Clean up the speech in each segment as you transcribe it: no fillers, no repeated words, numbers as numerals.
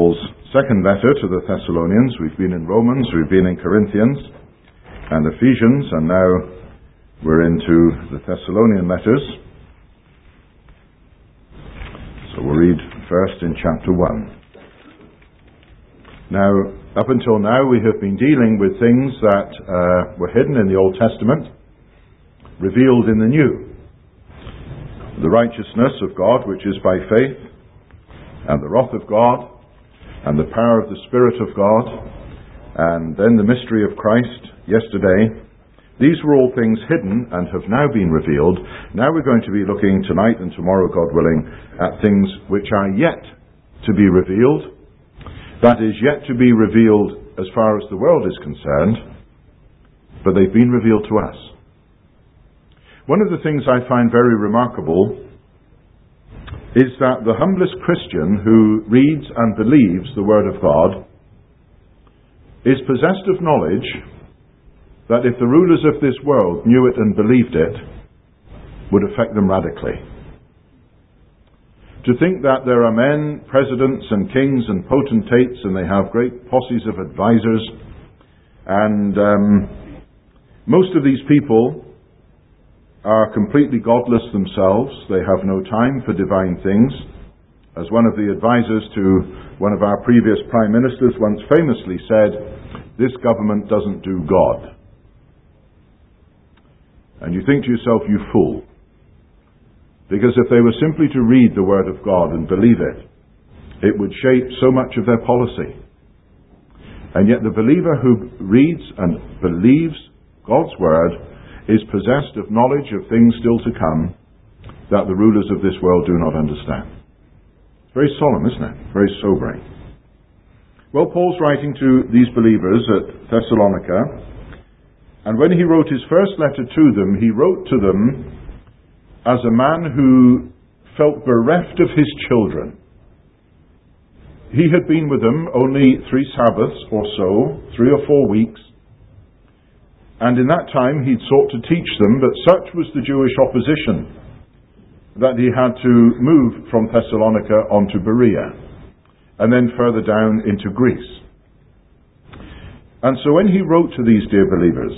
Paul's second letter to the Thessalonians. We've been in Romans, we've been in Corinthians and Ephesians, and now we're into the Thessalonian letters. So we'll read first in chapter 1. Now, up until now, we have been dealing with things that were hidden in the Old Testament, revealed in the New. The righteousness of God, which is by faith, and the wrath of God, and the power of the Spirit of God, and then the mystery of Christ yesterday. These were all things hidden and have now been revealed. Now we're going to be looking tonight and tomorrow, God willing, at things which are yet to be revealed. That is, yet to be revealed as far as the world is concerned, but they've been revealed to us. One of the things I find very remarkable is that the humblest Christian who reads and believes the Word of God is possessed of knowledge that if the rulers of this world knew it and believed it, would affect them radically. To think that there are men, presidents and kings and potentates, and they have great posses of advisors, and most of these people are completely godless themselves. They have no time for divine things. As one of the advisors to one of our previous prime ministers once famously said, "This government doesn't do God." And you think to yourself, you fool. Because if they were simply to read the Word of God and believe it, it would shape so much of their policy. And yet the believer who reads and believes God's Word is possessed of knowledge of things still to come that the rulers of this world do not understand. It's very solemn, isn't it? Very sobering. Well, Paul's writing to these believers at Thessalonica, and when he wrote his first letter to them, he wrote to them as a man who felt bereft of his children. He had been with them only 3 Sabbaths or so, 3 or 4 weeks, and in that time he'd sought to teach them, but such was the Jewish opposition that he had to move from Thessalonica onto Berea, and then further down into Greece. And so when he wrote to these dear believers,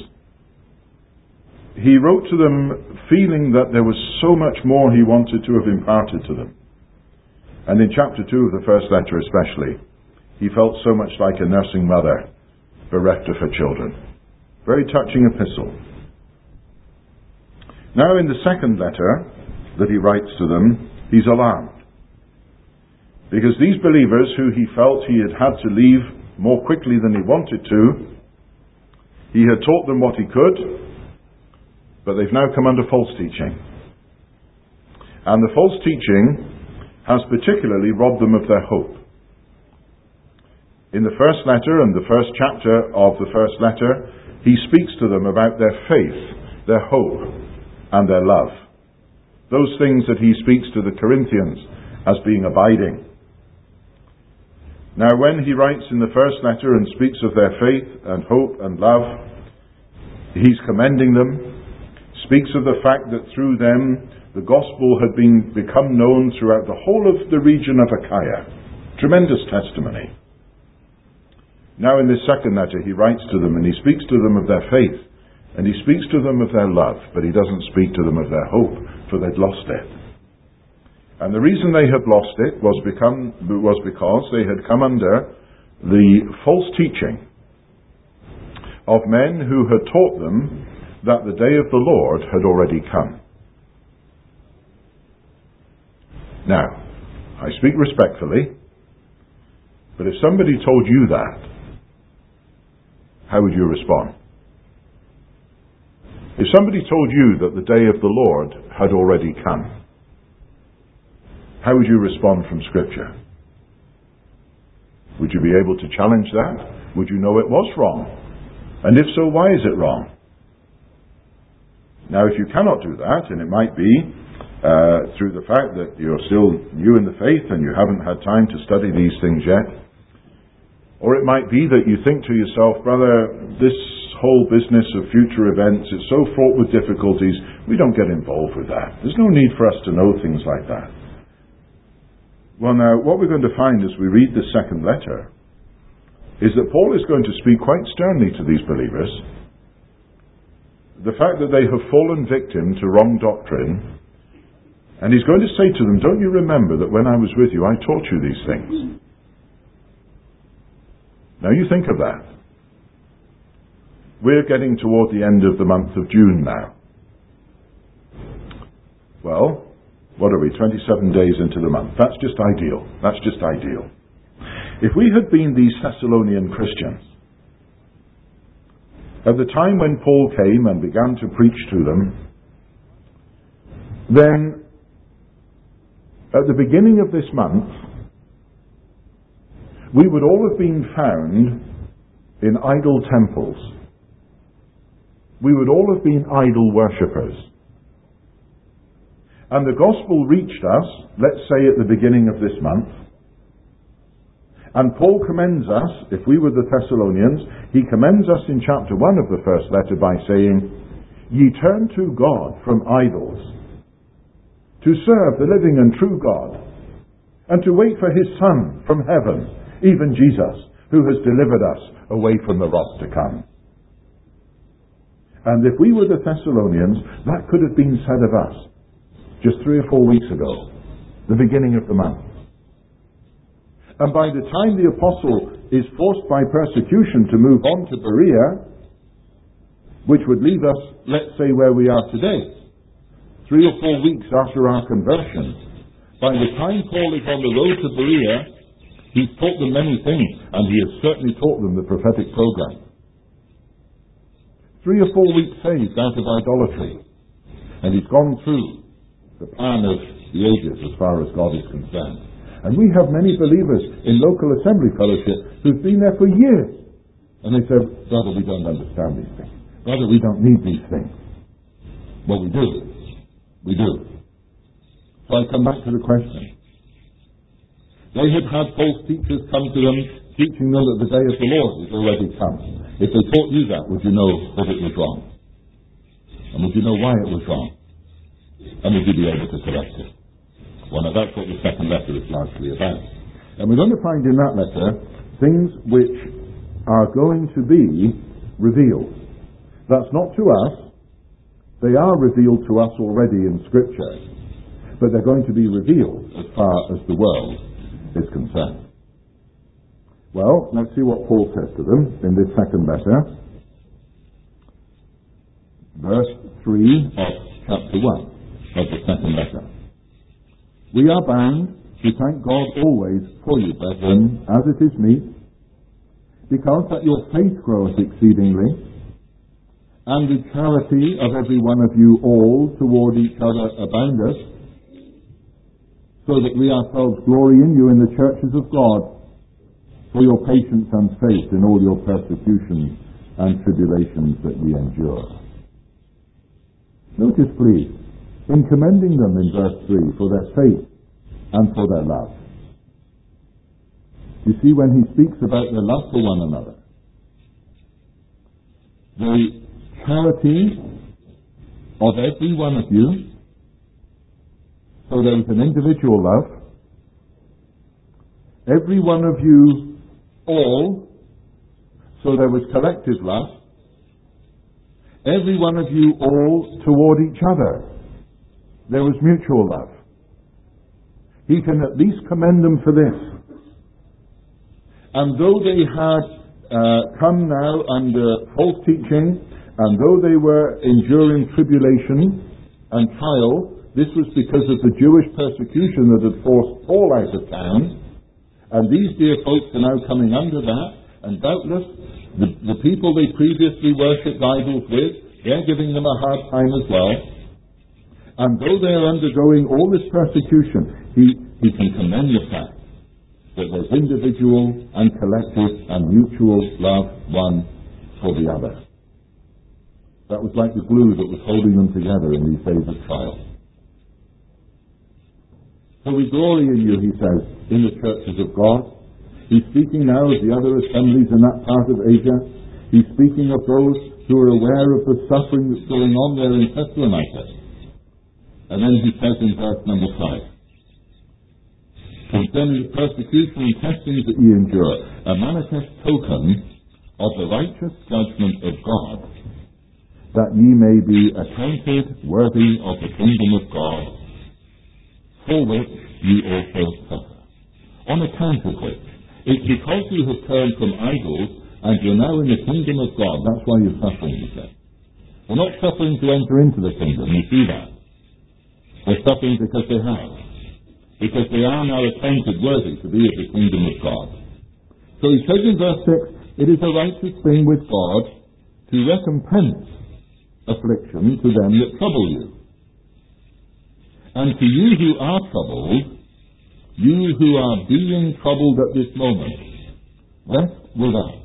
he wrote to them feeling that there was so much more he wanted to have imparted to them. And in chapter 2 of the first letter especially, he felt so much like a nursing mother bereft of her children. Very touching epistle. Now in the second letter that he writes to them, he's alarmed. Because these believers who he felt he had to leave more quickly than he wanted to, he had taught them what he could, but they've now come under false teaching. And the false teaching has particularly robbed them of their hope. In the first letter and the first chapter of the first letter, he speaks to them about their faith, their hope, and their love. Those things that he speaks to the Corinthians as being abiding. Now when he writes in the first letter and speaks of their faith and hope and love, he's commending them, speaks of the fact that through them the gospel had become known throughout the whole of the region of Achaia. Tremendous testimony. Now in this second letter he writes to them and he speaks to them of their faith and he speaks to them of their love, but he doesn't speak to them of their hope, for they'd lost it. And the reason they had lost it was because they had come under the false teaching of men who had taught them that the day of the Lord had already come. Now, I speak respectfully, but if somebody told you that, how would you respond? If somebody told you that the day of the Lord had already come, how would you respond from Scripture? Would you be able to challenge that? Would you know it was wrong? And if so, why is it wrong? Now, if you cannot do that, and it might be through the fact that you're still new in the faith and you haven't had time to study these things yet, or it might be that you think to yourself, brother, this whole business of future events is so fraught with difficulties, we don't get involved with that. There's no need for us to know things like that. Well, now, what we're going to find as we read the second letter is that Paul is going to speak quite sternly to these believers. The fact that they have fallen victim to wrong doctrine, and he's going to say to them, don't you remember that when I was with you I taught you these things? Now you think of that. We're getting toward the end of the month of June now. Well, what are we, 27 days into the month? That's just ideal. That's just ideal. If we had been these Thessalonian Christians, at the time when Paul came and began to preach to them, then at the beginning of this month, we would all have been found in idol temples. We would all have been idol worshippers. And the gospel reached us, let's say at the beginning of this month, and Paul commends us, if we were the Thessalonians, he commends us in chapter 1 of the first letter by saying, ye turn to God from idols, to serve the living and true God, and to wait for his Son from heaven, even Jesus, who has delivered us away from the wrath to come. And if we were the Thessalonians, that could have been said of us just 3 or 4 weeks ago, the beginning of the month. And by the time the apostle is forced by persecution to move on to Berea, which would leave us, let's say, where we are today, 3 or 4 weeks after our conversion, by the time Paul is on the road to Berea, he's taught them many things, and he has certainly taught them the prophetic program. 3 or 4 weeks saved out of idolatry, and he's gone through the plan of the ages as far as God is concerned. And we have many believers in local assembly fellowship who've been there for years, and they say, brother, we don't understand these things. Brother, we don't need these things. Well, we do. We do. So I come back to the question. They had false teachers come to them, teaching them that the day of the Lord is already come. If they taught you that, would you know that it was wrong? And would you know why it was wrong? And would you be able to correct it? Well, now that's what the second letter is largely about. And we're going to find in that letter things which are going to be revealed. That's not to us. They are revealed to us already in Scripture. But they're going to be revealed as far as the world is concerned. Well, let's see what Paul says to them in this second letter. Verse 3 of chapter 1 of the second letter. We are bound to thank God always for you, brethren, as it is meet, because that your faith groweth exceedingly, and the charity of every one of you all toward each other aboundeth, so that we ourselves glory in you in the churches of God, for your patience and faith in all your persecutions and tribulations that we endure. Notice, please, in commending them in verse 3 for their faith and for their love. You see, when he speaks about their love for one another, the charity of every one of you, so there was an individual love, every one of you all, so there was collective love, every one of you all toward each other, there was mutual love. He can at least commend them for this. And though they had come now under false teaching, and though they were enduring tribulation and trial, this was because of the Jewish persecution that had forced Paul out of town. And these dear folks are now coming under that, and doubtless the people they previously worshipped idols with, they're giving them a hard time as well. And though they're undergoing all this persecution, he can commend the fact that there's individual and collective and mutual love one for the other. That was like the glue that was holding them together in these days of trial. So we glory in you, he says, in the churches of God. He's speaking now of the other assemblies in that part of Asia. He's speaking of those who are aware of the suffering that's going on there in Thessalonica. And then he says in verse number 5, concerning the persecution and testings that ye endure, a manifest token of the righteous judgment of God, that ye may be accounted worthy of the kingdom of God, for which ye also suffer. On account of which, it's because you have turned from idols and you're now in the kingdom of God. That's why you're suffering, he said. We're not suffering to enter into the kingdom, you see that. They're suffering because they have. Because they are now accounted worthy to be of the kingdom of God. So he says in verse 6, it is a righteous thing with God to recompense affliction to them that trouble you. And to you who are troubled, you who are being troubled at this moment, rest with us,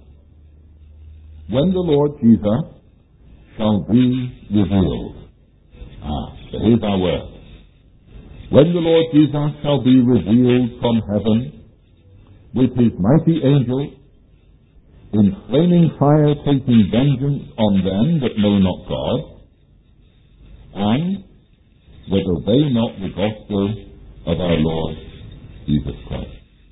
when the Lord Jesus shall be revealed. Here's our word. When the Lord Jesus shall be revealed from heaven, with his mighty angels, in flaming fire taking vengeance on them that know not God, and that obey not the gospel of our Lord Jesus Christ.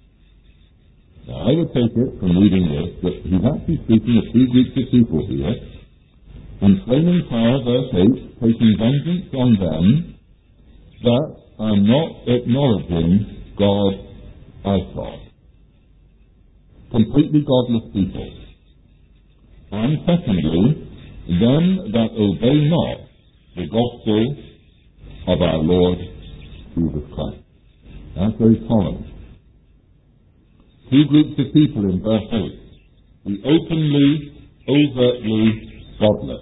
Now, I would take it from reading this that he's actually speaking of two groups of people here. In flaming fire, verse 8, taking vengeance on them that are not acknowledging God as God. Completely godless people. And secondly, them that obey not the gospel of our Lord Jesus Christ. That's very solemn. Two groups of people in verse 8. The openly, overtly godless.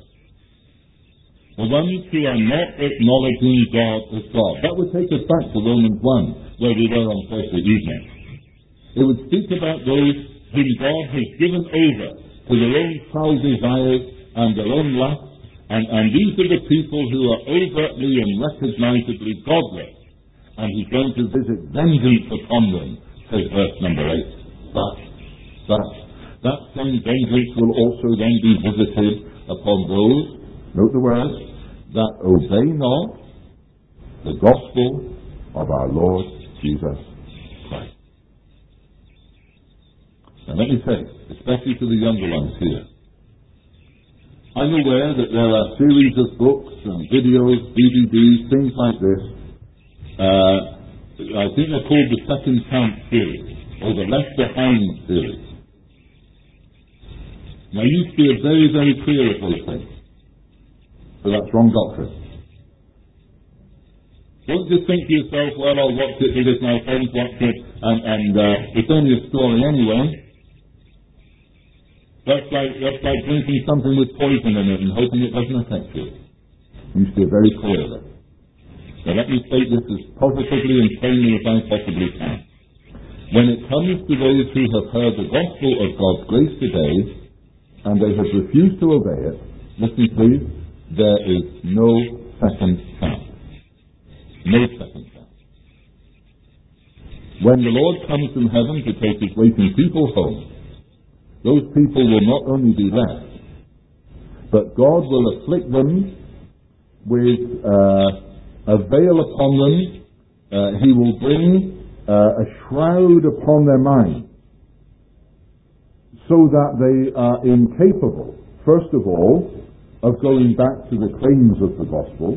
The ones who are not acknowledging God as God. That would take us back to Romans 1, where we were on Thursday evening. It would speak about those whom God has given over to their own foul desires and their own lusts, and these are the people who are overtly and recognizably godless. And he's going to visit vengeance upon them, says verse number 8. But that same vengeance will also then be visited upon those, note the words, that obey not the gospel of our Lord Jesus Christ. Now let me say, especially to the younger ones here, I'm aware that there are series of books and videos, DVDs, things like this. I think they're called the Second Chance series, or the Left Behind series. Now you steer very, very clear of those things. So that's wrong doctrine. Don't just think to yourself, well, I'll watch it because my friends watch it, and it's only a story anyway. That's like drinking something with poison in it and hoping it doesn't affect you. You steer very clear of it. Now let me state this as positively and plainly as I possibly can. When it comes to those who have heard the gospel of God's grace today, and they have refused to obey it, listen please, there is no second chance. No second chance. When the Lord comes from heaven to take his waiting people home, those people will not only be left, but God will afflict them with a veil upon them. He will bring a shroud upon their mind, so that they are incapable, first of all, of going back to the claims of the gospel,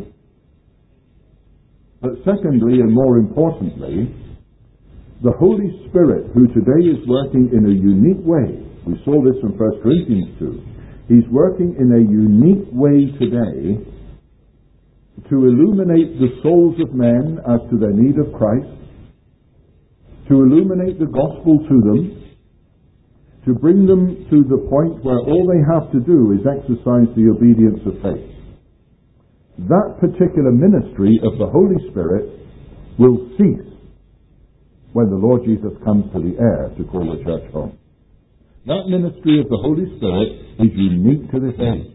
but secondly, and more importantly, the Holy Spirit, who today is working in a unique way. We saw this in 1 Corinthians 2. He's working in a unique way today to illuminate the souls of men as to their need of Christ, to illuminate the gospel to them, to bring them to the point where all they have to do is exercise the obedience of faith. That particular ministry of the Holy Spirit will cease when the Lord Jesus comes to the air to call the church home. That ministry of the Holy Spirit is unique to this age.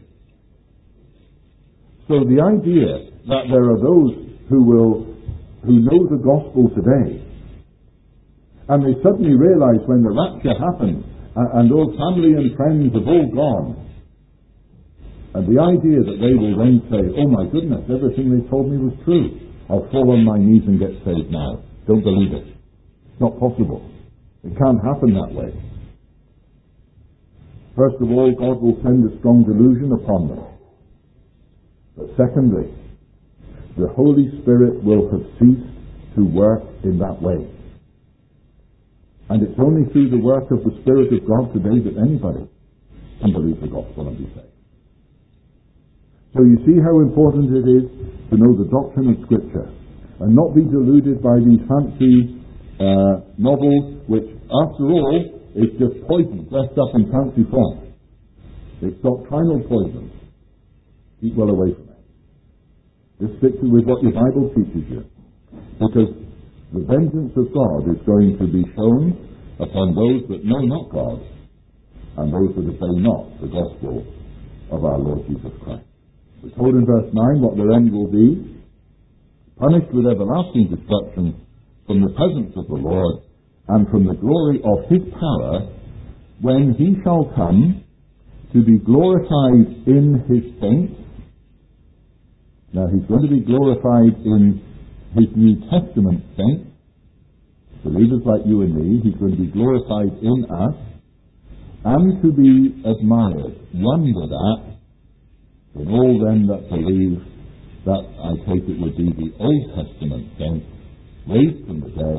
So the idea that there are those who know the gospel today, and they suddenly realize when the rapture happens, and all family and friends have all gone, and the idea that they will then say, oh my goodness, everything they told me was true. I'll fall on my knees and get saved now. Don't believe it. It's not possible. It can't happen that way. First of all, God will send a strong delusion upon them. But secondly, the Holy Spirit will have ceased to work in that way. And it's only through the work of the Spirit of God today that anybody can believe the gospel and be saved. So you see how important it is to know the doctrine of Scripture and not be deluded by these fancy novels, which, after all, is just poison dressed up in fancy form. It's doctrinal poison. Keep well away from it. Just stick with what your Bible teaches you. Because the vengeance of God is going to be shown upon those that know not God and those that obey not the gospel of our Lord Jesus Christ. We're told in verse 9 what their end will be: punished with everlasting destruction from the presence of the Lord and from the glory of his power, when he shall come to be glorified in his saints. Now he's going to be glorified in his New Testament saints, believers like you and me. He's going to be glorified in us, and to be admired, wondered at, in all them that believe. That, I take it, would be the Old Testament saints, raised from the dead,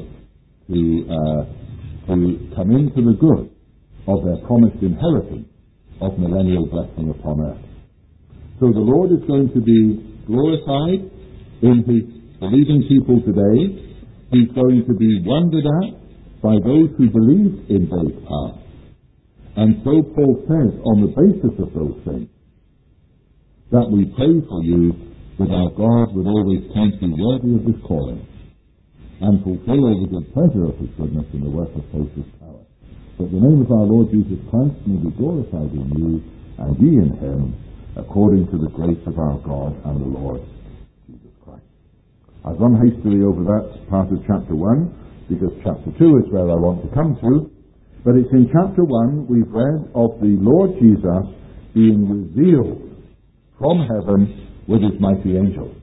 to come into the good of their promised inheritance of millennial blessing upon earth. So the Lord is going to be glorified in his believing people today. He's going to be wondered at by those who believe in days past. And so Paul says, on the basis of those things, that we pray for you that our God would always count you worthy of his calling, and fulfill all the good pleasure of his goodness in the work of faith his power. That the name of our Lord Jesus Christ may be glorified in you, and ye in him, according to the grace of our God and the Lord Jesus Christ. I've run hastily over that part of chapter 1, because chapter 2 is where I want to come to. But it's in chapter 1 we've read of the Lord Jesus being revealed from heaven with his mighty angels.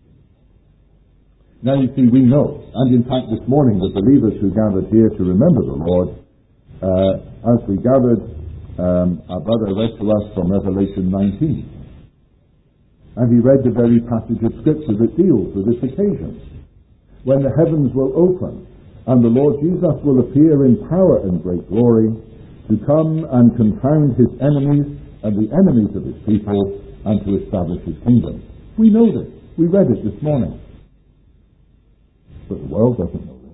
Now you see, we know, and in fact this morning the believers who gathered here to remember the Lord, as we gathered, our brother read to us from Revelation 19. And he read the very passage of Scripture that deals with this occasion, when the heavens will open and the Lord Jesus will appear in power and great glory to come and confound his enemies and the enemies of his people, and to establish his kingdom. We know this. We read it this morning. But the world doesn't know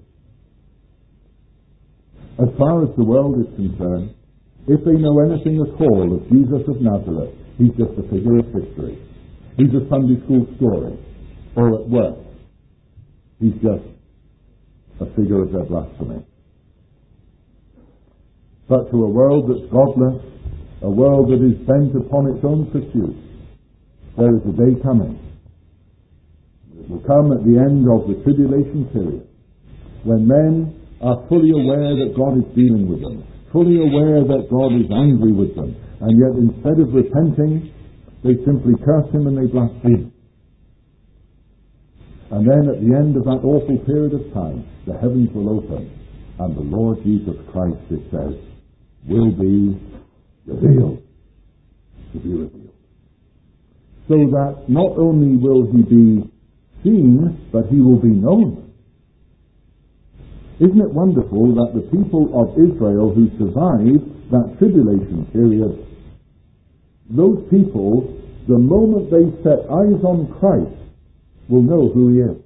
this. As far as the world is concerned, if they know anything at all of Jesus of Nazareth, he's just a figure of history. He's a Sunday school story. Or at worst, he's just a figure of their blasphemy. But to a world that's godless, a world that is bent upon its own pursuit, there is a day coming. It will come at the end of the tribulation period, when men are fully aware that God is dealing with them, fully aware that God is angry with them, and yet instead of repenting, they simply curse him and they blaspheme. And then at the end of that awful period of time, the heavens will open, and the Lord Jesus Christ, it says, will be revealed. To be revealed. So that not only will he be seen, but he will be known. Isn't it wonderful that the people of Israel who survived that tribulation period, those people, the moment they set eyes on Christ, will know who he is.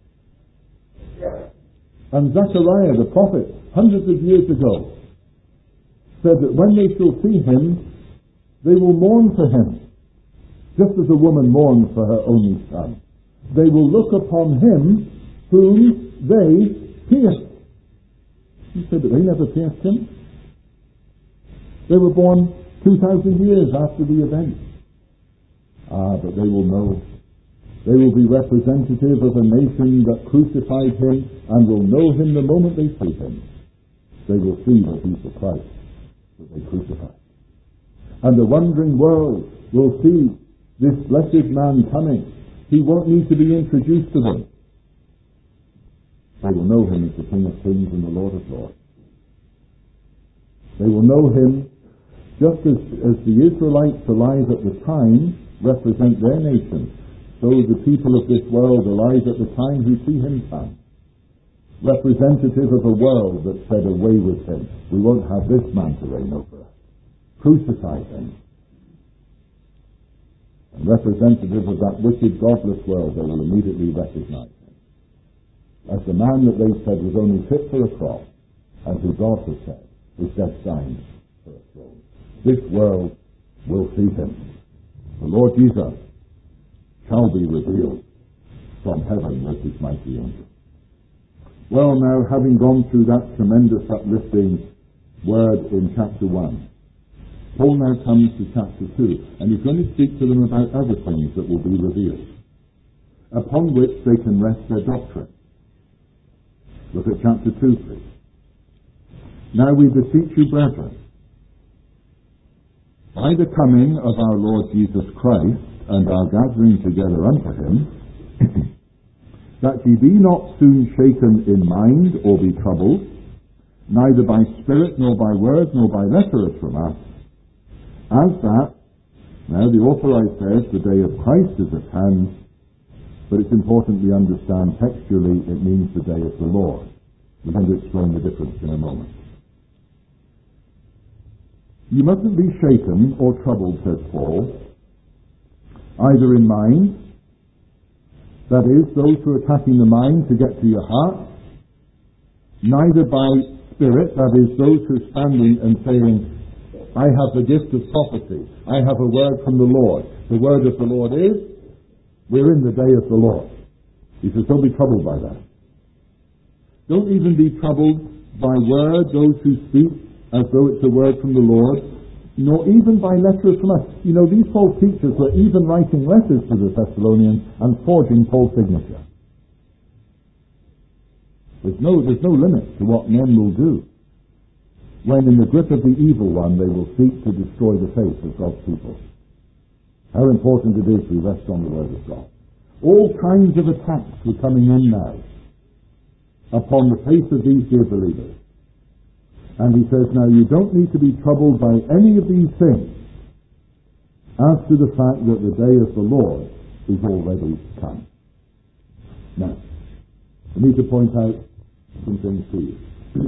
And Zechariah the prophet, hundreds of years ago, said that when they shall see him, they will mourn for him, just as a woman mourns for her only son. They will look upon him whom they pierced. He said, but they never pierced him. They were born 2,000 years after the event. But they will know. They will be representative of a nation that crucified him and will know him the moment they see him. They will see that he's the Christ that they crucified. And the wondering world will see this blessed man coming. He won't need to be introduced to them. They will know him as the King of Kings and the Lord of Lords. They will know him just as the Israelites alive at the time represent their nation, so the people of this world alive at the time who see him come. Representative of a world that said, away with him. We won't have this man to reign over us. Crucify him. And representative of that wicked, godless world, they will immediately recognize him as the man that they said was only fit for a cross, and who God has said is destined for a throne. This world will see him. The Lord Jesus shall be revealed from heaven with his mighty angels. Well, now, having gone through that tremendous uplifting word in chapter 1, Paul now comes to chapter 2, and he's going to speak to them about other things that will be revealed, upon which they can rest their doctrine. Look at chapter 2, please. Now we beseech you, brethren, by the coming of our Lord Jesus Christ and our gathering together unto him, that ye be not soon shaken in mind or be troubled, neither by spirit nor by word nor by letter as from us, as that, now the authorized says, the day of Christ is at hand, but it's important we understand textually it means the day of the Lord. We're going to explain the difference in a moment. You mustn't be shaken or troubled, says Paul, either in mind, that is, those who are attacking the mind to get to your heart, neither by spirit, that is, those who are standing and saying, I have the gift of prophecy, I have a word from the Lord. The word of the Lord is, we're in the day of the Lord. He says, don't be troubled by that. Don't even be troubled by word, those who speak as though it's a word from the Lord, nor even by letters from us. You know, these false teachers were even writing letters to the Thessalonians and forging Paul's signature. There's no limit to what men will do when in the grip of the evil one they will seek to destroy the faith of God's people. How important it is we rest on the word of God. All kinds of attacks were coming in now upon the faith of these dear believers. And he says, now you don't need to be troubled by any of these things as to the fact that the day of the Lord is already come. Now, I need to point out some things to you.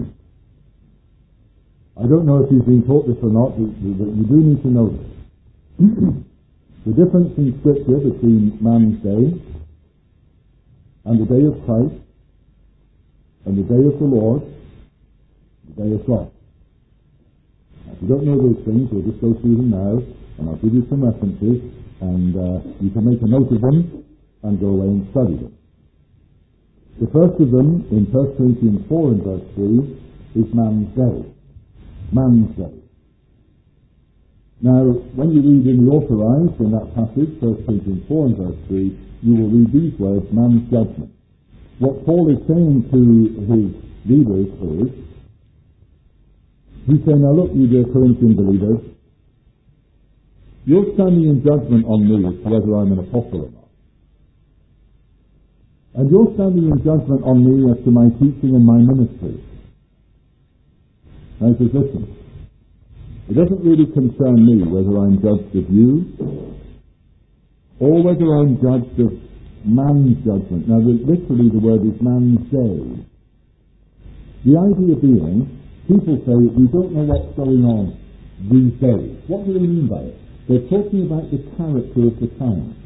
I don't know if you've been taught this or not, but you do need to know this. The difference in Scripture between man's day and the day of Christ and the day of the Lord, the day of God. Now, if you don't know those things, we'll just go through them now, and I'll give you some references, and you can make a note of them and go away and study them. The first of them, in 1 Corinthians 4 and verse 3, is man's day. Man's day. Now, when you read in the Authorized, in that passage, 1 Corinthians 4 and verse 3, you will read these words, man's judgment. What Paul is saying to his readers is, he's saying, now look, you dear Corinthian believers, you're standing in judgment on me as to whether I'm an apostle or not. And you're standing in judgment on me as to my teaching and my ministry. And he says, listen, it doesn't really concern me whether I'm judged of you or whether I'm judged of man's judgment. Now, literally the word is man's day. The idea being, people say, we don't know what's going on these days. What do they mean by it? They're talking about the character of the time.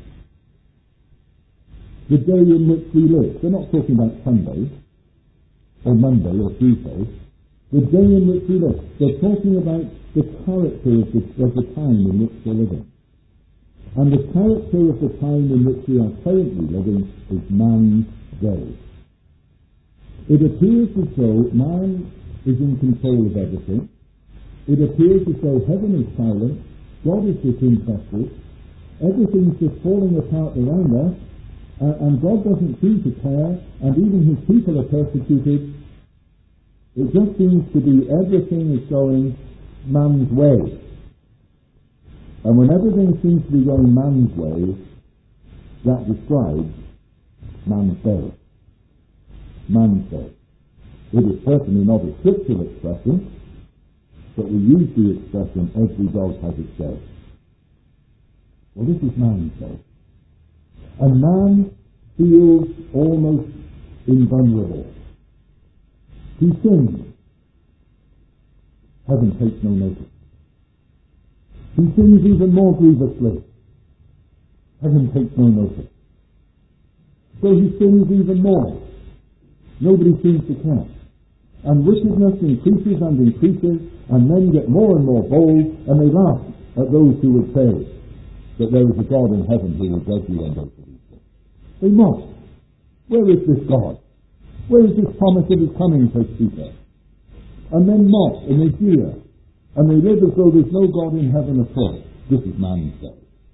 The day in which we live. They're not talking about Sunday, or Monday, or Tuesday. The day in which we live. They're talking about the character of the time in which we're living. And the character of the time in which we are currently living is man's day. It appears as though man is in control of everything. It appears as though heaven is silent, God is disinterested, everything's just falling apart around us, and God doesn't seem to care, and even his people are persecuted. It just seems to be everything is going man's way. And when everything seems to be going man's way, that describes man's day. man's day. It is certainly not a scriptural expression, but we use the expression, every dog has its day. Well, this is man's day. And man feels almost invulnerable. He sins. Heaven takes no notice. He sins even more grievously. Heaven takes no notice. So he sins even more. Nobody seems to care. And wickedness increases and increases, and men get more and more bold, and they laugh at those who would say that there is a God in heaven who will judge the end of these things. They mock. Where is this God? Where is this promise of his coming, says Peter? And men mock, and they jeer, and they live as though there's no God in heaven at all. This is man's day.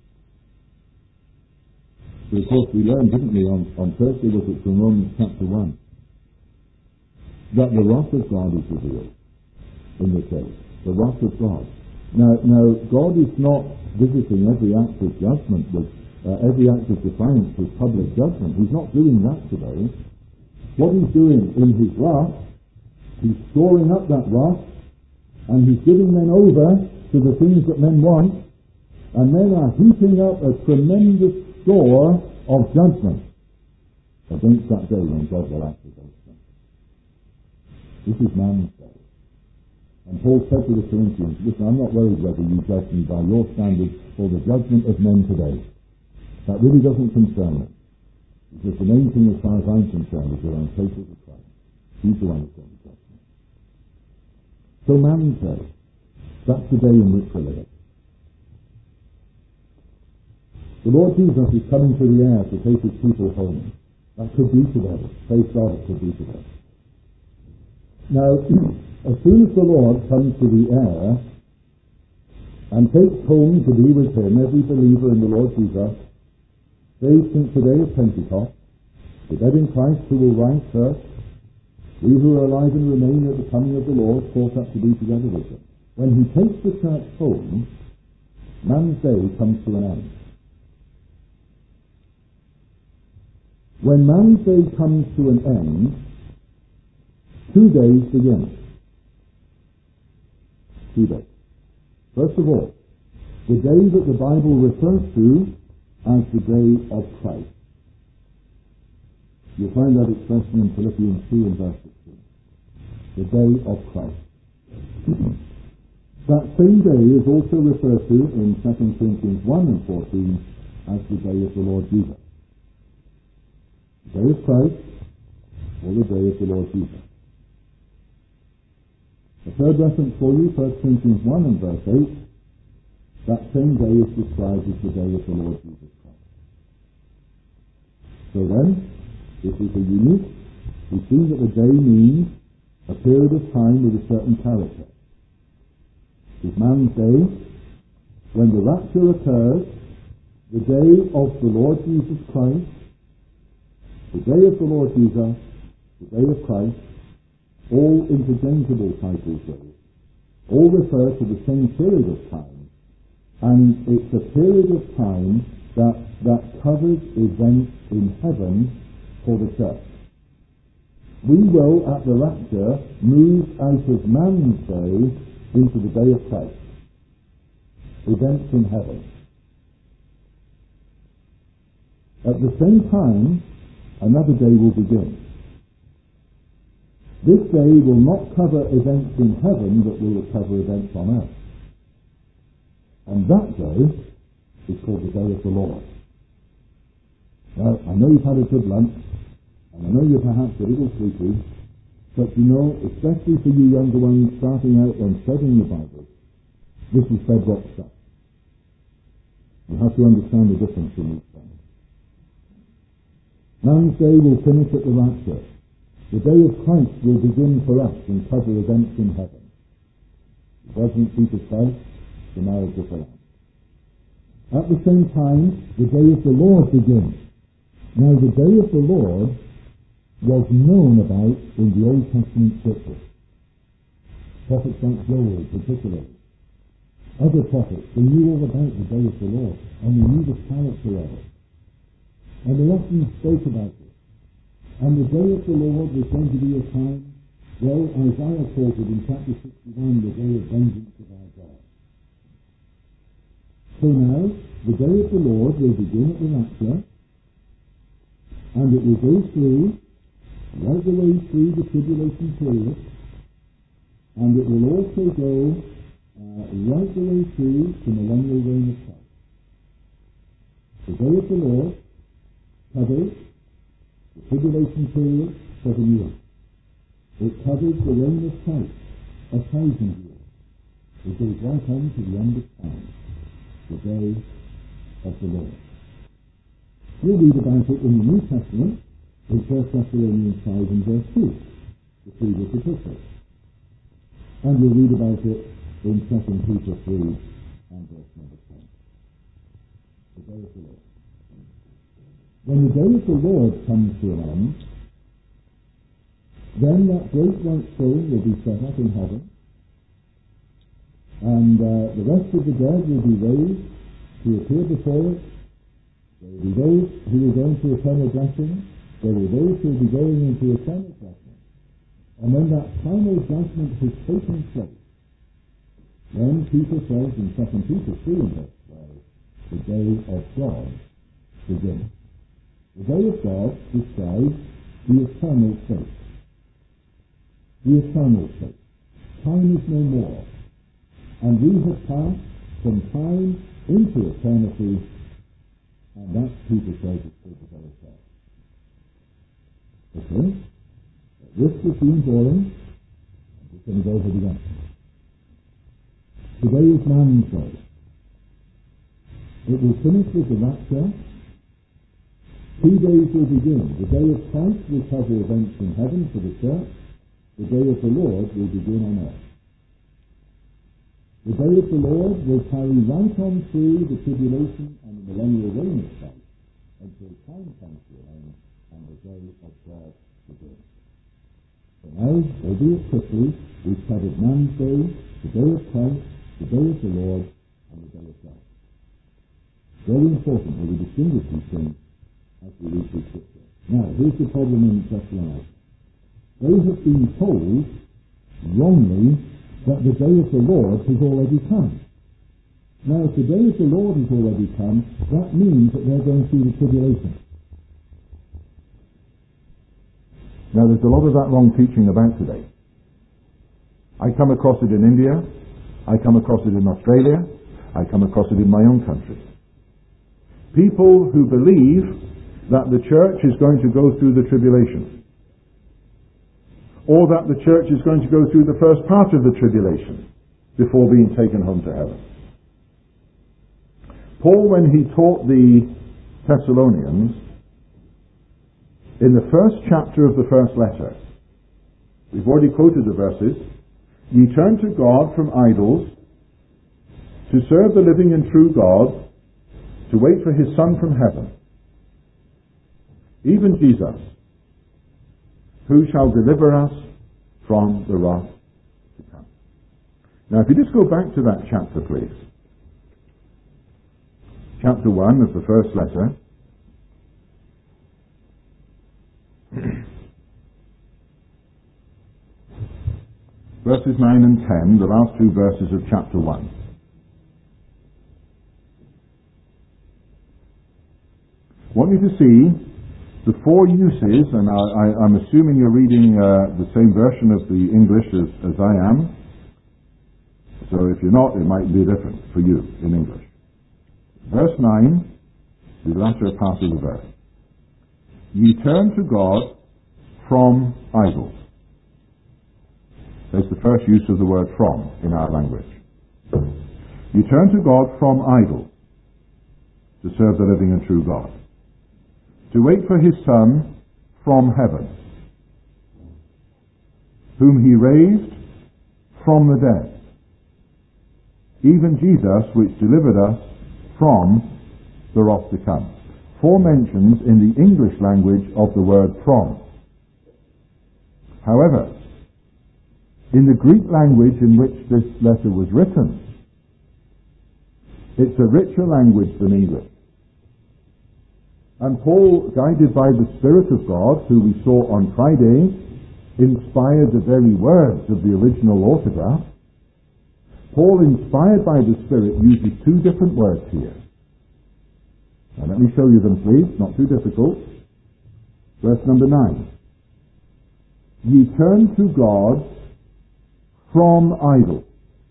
So of course we learned, didn't we, on Thursday, was it from Romans chapter 1, that the wrath of God is revealed in the church. The wrath of God. Now, God is not visiting every act of judgment with every act of defiance with public judgment. He's not doing that today. What he's doing in his wrath, he's storing up that wrath, and he's giving men over to the things that men want, and men are heaping up a tremendous store of judgment against that day when God will act against them. This is man's day. And Paul said to the Corinthians, listen, I'm not worried whether you judge me by your standards or the judgment of men today. That really doesn't concern me. Because the main thing as far as I'm concerned is that I'm faithful to Christ. He's the one who's going to judge me. So man's day, that's the day in which we're living. The Lord Jesus is coming to the air to take his people home. That could be today. Praise God, it could be today. Now, as soon as the Lord comes to the air and takes home to be with him every believer in the Lord Jesus, saved since the day of Pentecost, the dead in Christ who will rise first, we who are alive and remain at the coming of the Lord, caught up to be together with him. When he takes the church home, man's day comes to an end. When man's day comes to an end, 2 days begin. 2 days. First of all, the day that the Bible refers to as the day of Christ. You'll find that expression in Philippians 2 and verse 16. The day of Christ. That same day is also referred to in 2 Corinthians 1 and 14 as the day of the Lord Jesus. The day of Christ, or the day of the Lord Jesus. The third reference for you, 1 Corinthians 1 and verse 8, that same day is described as the day of the Lord Jesus Christ. So then, this is a unique, we see that the day means a period of time with a certain character. It is man's day. When the rapture occurs, the day of the Lord Jesus Christ, the day of the Lord Jesus, the day of Christ, all interchangeable titles really, all refer to the same period of time, and it's a period of time that covers events in heaven for the church. We will, at the rapture, move out of man's day into the day of Christ. Events in heaven. At the same time, another day will begin. This day will not cover events in heaven, but will cover events on earth. And that day is called the day of the Lord. Now, I know you've had a good lunch, and I know you're perhaps a little sleepy, but you know, especially for you younger ones starting out and studying the Bible, this is bedrock stuff. You have to understand the difference in each thing. Man's day will finish at the rapture. The day of Christ will begin for us and cover events in heaven. The judgment seat of Christ, the marriage of the Lamb. At the same time, the day of the Lord begins. Now, the day of the Lord was known about in the Old Testament scriptures. Prophets like Joel, particularly. Other prophets, they knew all about the day of the Lord, and they knew the character of it. And they often spoke about it. And the day of the Lord was going to be a time, well, Isaiah called it in chapter 61, the day of vengeance of our God. So now, the day of the Lord will begin at the rapture, and it will go through, right the way through the tribulation period, and it will also go right the way through the millennial reign of Christ. The day of the Lord covers the tribulation period, 7 years. It covers the reign of Christ, 1,000 years. It goes right on to the end of time, the day of the Lord. We'll read about it in the New Testament, in 1 Thessalonians 5 and verse 2, the previous epistle. And we'll read about it in 2 Peter 3 and verse number 10. The day of the Lord. When the day of the Lord comes to an end, then that great white throne will be set up in heaven, and the rest of the dead will be raised to appear before it. There will be those who will go into eternal blessing. There will be those who will be going into eternal judgment. And when that final judgment has taken place, then Peter says in 2 Peter 3 and verse 12, the day of God begins. The day of God describes the eternal state. The eternal state. Time is no more. And we have passed from time into eternity, and that, Peter says, is called the day of God. Okay? This has been boring. I'm just going to go over the again. Today is man's day. It will finish with the rapture. 2 days will begin. The day of Christ will cover events in heaven for the church. The day of the Lord will begin on earth. The day of the Lord will carry right on through the tribulation and the millennial reign of Christ until time comes to an end and the day of God begins. So now, albeit quickly, we've covered man's day, the day of Christ, the day of the Lord, and the day of God. Very important that we distinguish these things as we read through Scripture. Now, here's the problem in Thessalonica. They have been told, wrongly, that the day of the Lord has already come. Now, if the day of the Lord has already come, that means that they're going through the tribulation. Now, there's a lot of that wrong teaching about today. I come across it in India, I come across it in Australia, I come across it in my own country. People who believe that the church is going to go through the tribulation, or that the church is going to go through the first part of the tribulation before being taken home to heaven. Paul, when he taught the Thessalonians, in the first chapter of the first letter, we've already quoted the verses, "Ye turn to God from idols, to serve the living and true God, to wait for his Son from heaven, even Jesus, who shall deliver us from the wrath to come." Now, if you just go back to that chapter, please. Chapter 1 of the first letter. Verses 9 and 10, the last two verses of chapter 1. I want you to see the four uses, and I'm assuming you're reading the same version of the English as I am. So if you're not, it might be different for you in English. Verse 9, the latter part of the verse. "Ye turn to God from idols." That's the first use of the word "from" in our language. "You turn to God from idols to serve the living and true God, to wait for his Son from heaven, whom he raised from the dead, even Jesus, which delivered us from the wrath to come." Four mentions in the English language of the word "from." However, in the Greek language in which this letter was written, it's a richer language than English. And Paul, guided by the Spirit of God, who we saw on Friday, inspired the very words of the original autograph. Paul, inspired by the Spirit, uses two different words here. Now let me show you them, please. Not too difficult. Verse number 9. Ye turn to God from idols.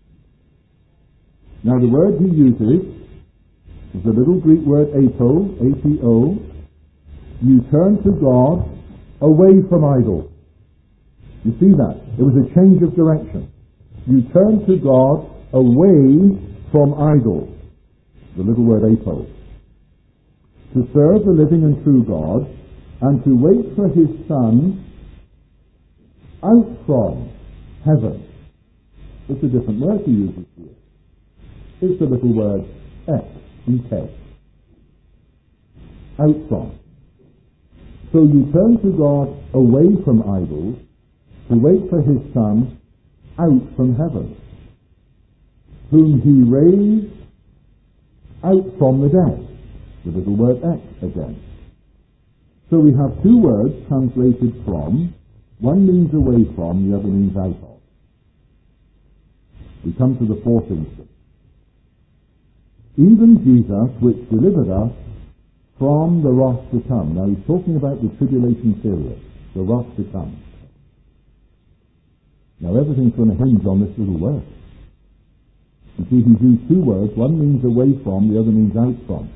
Now the word he uses is the little Greek word apo, A-P-O. You turn to God away from idols. You see that? It was a change of direction. You turn to God away from idols. The little word apo. To serve the living and true God, and to wait for his Son out from heaven. It's a different word he uses here. It's the little word ek, E-K. Out from. So you turn to God away from idols, to wait for his Son out from heaven, whom he raised out from the dead. The little word ek again. So we have two words translated from. One means away from, the other means out of. We come to the fourth instance. Even Jesus, which delivered us from the wrath to come. Now he's talking about the tribulation period, the wrath to come. Now everything's going to hinge on this little word. You see, he's used two words. One means away from, the other means out from.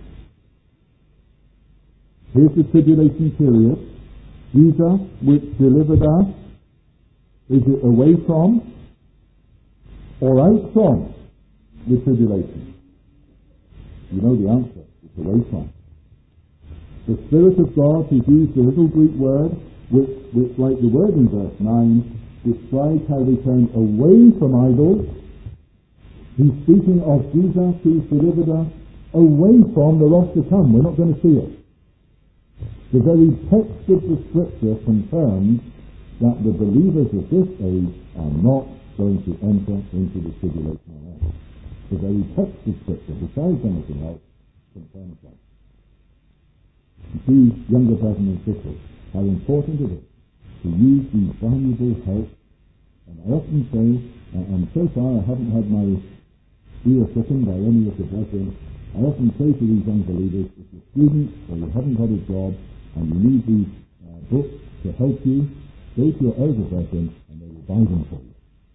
Here's the tribulation period. Jesus, which delivered us, is it away from or out from the tribulation? You know the answer. It's away from. The Spirit of God has used the little Greek word, which like the word in verse 9, describes how they turned away from idols. He's speaking of Jesus who's delivered us away from the wrath to come. We're not going to see it. The very text of the Scripture confirms that the believers of this age are not going to enter into the tribulation on earth. The very text of Scripture, besides anything else, confirms that. You see, younger brothers and sisters, how important it is to use these valuable help. And I often say, and so far I haven't had my ear thickened by any of the brethren, I often say to these young believers, if you're students or you haven't got a job and you need these books to help you, go to your elder brethren and they will buy them for you.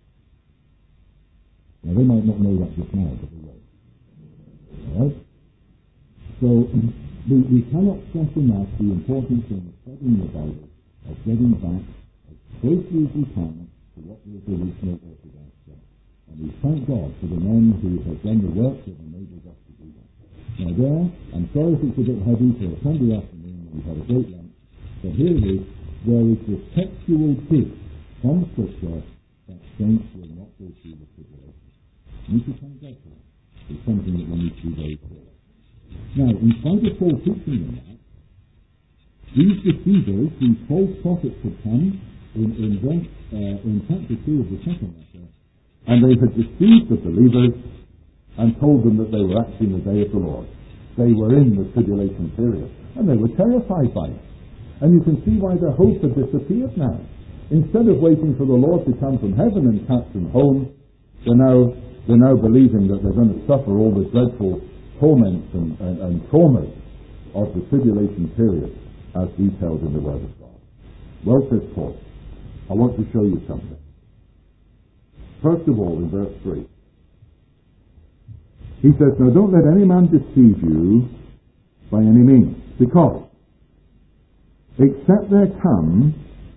Now they might not know that just now, but they will. Alright? So we cannot stress enough the importance of studying the Bible, of getting back as closely as we can to what was the original Orthodox said. And we thank God for the men who have done the work that enables us to do that. Now there, I'm sorry if it's a bit heavy for a Sunday afternoon when we've had a great lunch, but here it is, there is the textual proof from Scripture that saints will not go through the tribulation. We need to thank God for that. It's something that we need to be very clear. Now, in spite of Paul teaching them that, these deceivers, these false prophets had come in chapter 2 of the second letter, and they had deceived the believers and told them that they were actually in the day of the Lord. They were in the tribulation period, and they were terrified by it. And you can see why their hope had disappeared now. Instead of waiting for the Lord to come from heaven and catch them home, they're now believing that they're going to suffer all the dreadful torments and traumas of the tribulation period as detailed in the Word of God. Well, says Paul, I want to show you something. First of all, in verse 3, he says, now don't let any man deceive you by any means, because except there come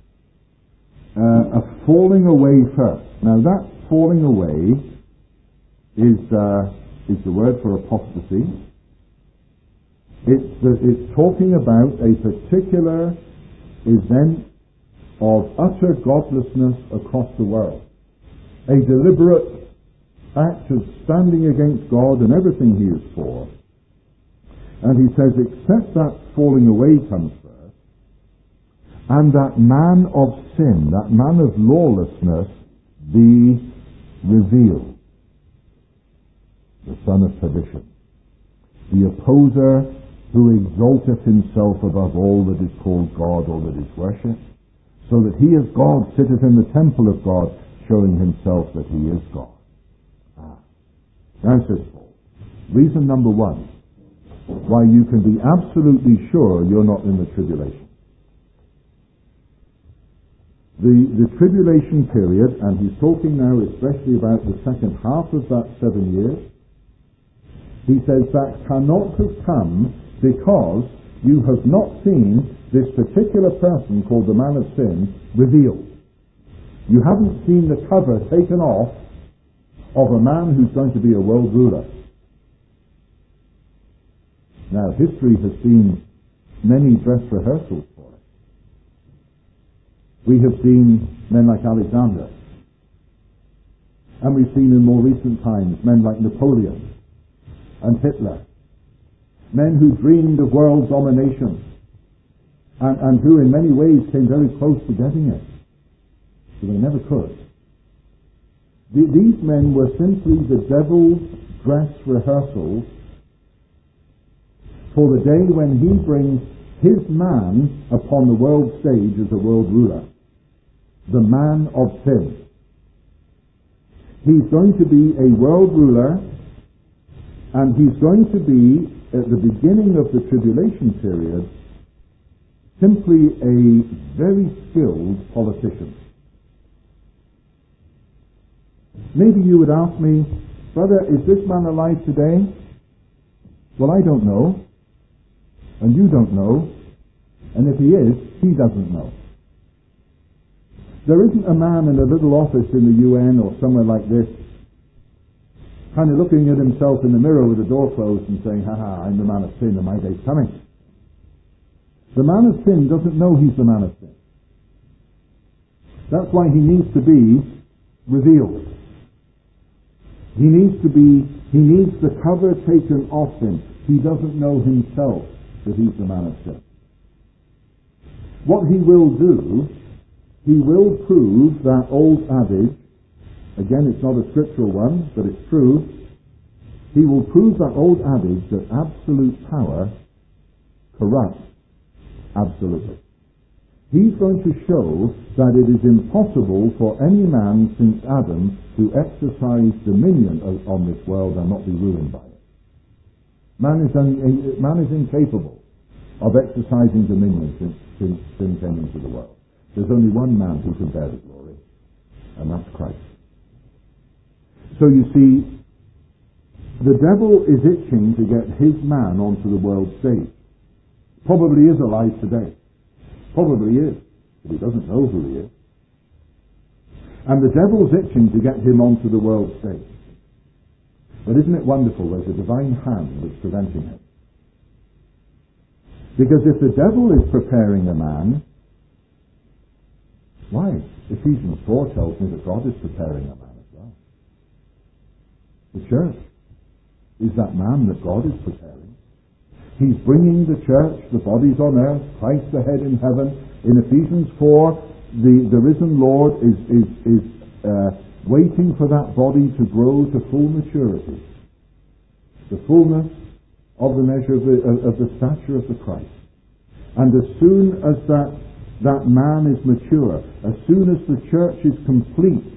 a falling away first. Now that falling away is the word for apostasy. It's talking about a particular event of utter godlessness across the world. A deliberate act of standing against God and everything He is for. And he says, except that falling away comes first, and that man of sin, that man of lawlessness, be revealed. The son of perdition. The opposer who exalteth himself above all that is called God or that is worshipped, so that he as God sitteth in the temple of God, showing himself that he is God. Now says Paul, reason number one, why you can be absolutely sure you're not in the tribulation. The tribulation period, and he's talking now especially about the second half of that 7 years, he says that cannot have come because you have not seen this particular person called the man of sin revealed. You haven't seen the cover taken off of a man who's going to be a world ruler. Now, history has seen many dress rehearsals for it. We have seen men like Alexander, and we've seen in more recent times men like Napoleon and Hitler, men who dreamed of world domination and who in many ways came very close to getting it, but they never could. These men were simply the devil's dress rehearsals for the day when he brings his man upon the world stage as a world ruler, the man of sin. He's going to be a world ruler, and he's going to be, at the beginning of the tribulation period, simply a very skilled politician. Maybe you would ask me, brother, is this man alive today? Well, I don't know, and you don't know, and if he is, he doesn't know. There isn't a man in a little office in the UN or somewhere like this kind of looking at himself in the mirror with the door closed and saying, I'm the man of sin and my day's coming. The man of sin doesn't know he's the man of sin. That's why he needs to be revealed. He needs the cover taken off him. He doesn't know himself that he's the man of sin. What he will do, he will prove that old adage. Again, it's not a scriptural one, but it's true. He will prove that old adage that absolute power corrupts absolutely. He's going to show that it is impossible for any man since Adam to exercise dominion on this world and not be ruined by it. Man is incapable of exercising dominion since sin came into the world. There's only one man who can bear the glory, and that's Christ. So you see, the devil is itching to get his man onto the world stage. Probably is alive today. Probably is, but he doesn't know who he is. And the devil's itching to get him onto the world stage. But isn't it wonderful there's a divine hand that's preventing him? Because if the devil is preparing a man, why? Ephesians 4 tells me that God is preparing a man as well. The church is that man that God is preparing. He's bringing the church, the bodies on earth, Christ the head in heaven. In Ephesians 4, the risen Lord is waiting for that body to grow to full maturity, the fullness of the measure of the stature of the Christ. And as soon as that man is mature, as soon as the church is complete,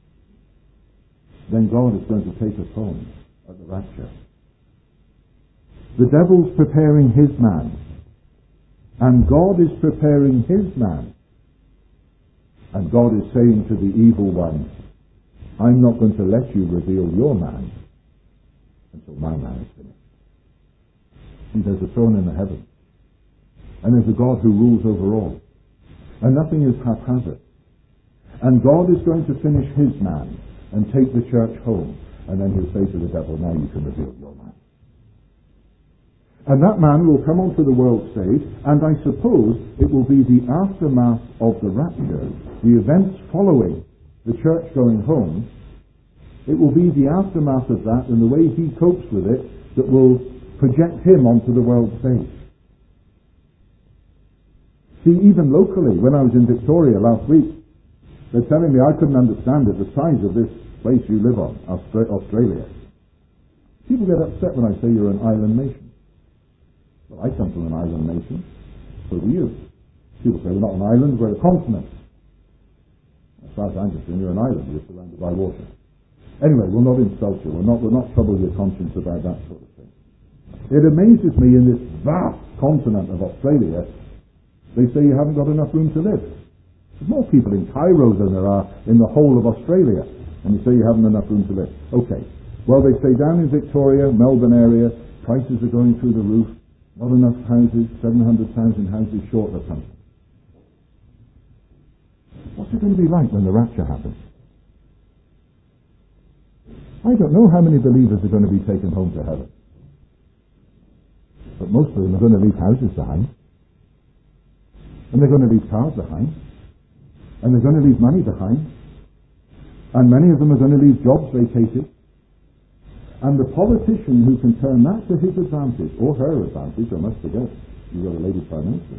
then God is going to take us home at the rapture. The devil's preparing his man, and God is preparing his man. And God is saying to the evil one, I'm not going to let you reveal your man until my man is finished. See, there's a throne in the heavens, and there's a God who rules over all, and nothing is haphazard. And God is going to finish his man and take the church home, and then he'll say to the devil, now you can reveal your man. And that man will come onto the world stage, and I suppose it will be the aftermath of the rapture, the events following the church going home. It will be the aftermath of that and the way he copes with it that will project him onto the world stage. See, even locally, when I was in Victoria last week, they're telling me I couldn't understand it, the size of this place you live on, Australia. People get upset when I say you're an island nation. Well, I come from an island nation. So do you. People say we're not an island, we're a continent. As far as I'm concerned, you're an island. You're surrounded by water. Anyway, we'll not insult you. We'll not trouble your conscience about that sort of thing. It amazes me in this vast continent of Australia, they say you haven't got enough room to live. There's more people in Cairo than there are in the whole of Australia. And you say you haven't enough room to live. Okay. Well, they say down in Victoria, Melbourne area, prices are going through the roof. Not enough houses, 700,000 houses short of something. What's it going to be like when the rapture happens? I don't know how many believers are going to be taken home to heaven. But most of them are going to leave houses behind. And they're going to leave cars behind. And they're going to leave money behind. And many of them are going to leave jobs vacated. And the politician who can turn that to his advantage, or her advantage, I must forget, you've got a lady prime minister.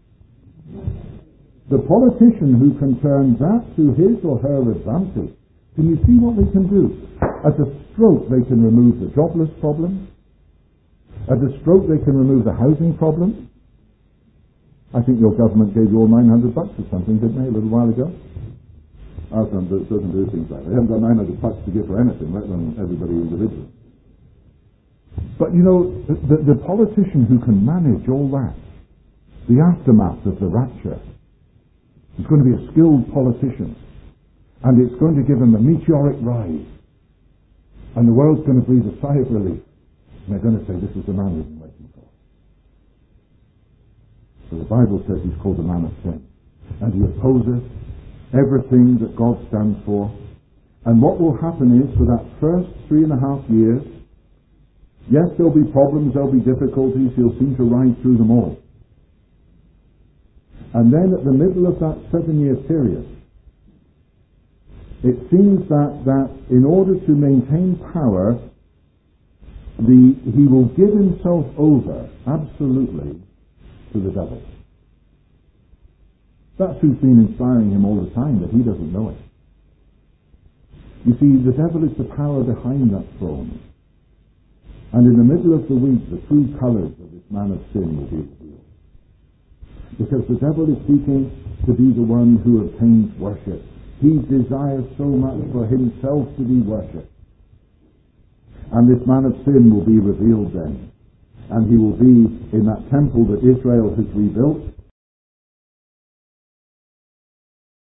The politician who can turn that to his or her advantage, can you see what they can do? At a stroke they can remove the jobless problem. At a stroke they can remove the housing problem. I think your government gave you all $900 or something, didn't they, a little while ago? Iceland doesn't do things like that. They haven't got $900 to give for anything, let alone everybody individually. But you know, the politician who can manage all that, the aftermath of the rapture, is going to be a skilled politician. And it's going to give him a meteoric rise. And the world's going to breathe a sigh of relief. And they're going to say, this is the man we've been waiting for. So the Bible says he's called the man of sin. And he opposes everything that God stands for. And what will happen is, for that first 3.5 years, yes, there'll be problems, there'll be difficulties, he'll seem to ride through them all. And then at the middle of that 7-year period, it seems that in order to maintain power, he will give himself over absolutely to the devil. That's who's been inspiring him all the time, but he doesn't know it. You see, the devil is the power behind that throne. And in the middle of the week, the true colours of this man of sin will be revealed. Because the devil is seeking to be the one who obtains worship. He desires so much for himself to be worshipped. And this man of sin will be revealed then. And he will be in that temple that Israel has rebuilt.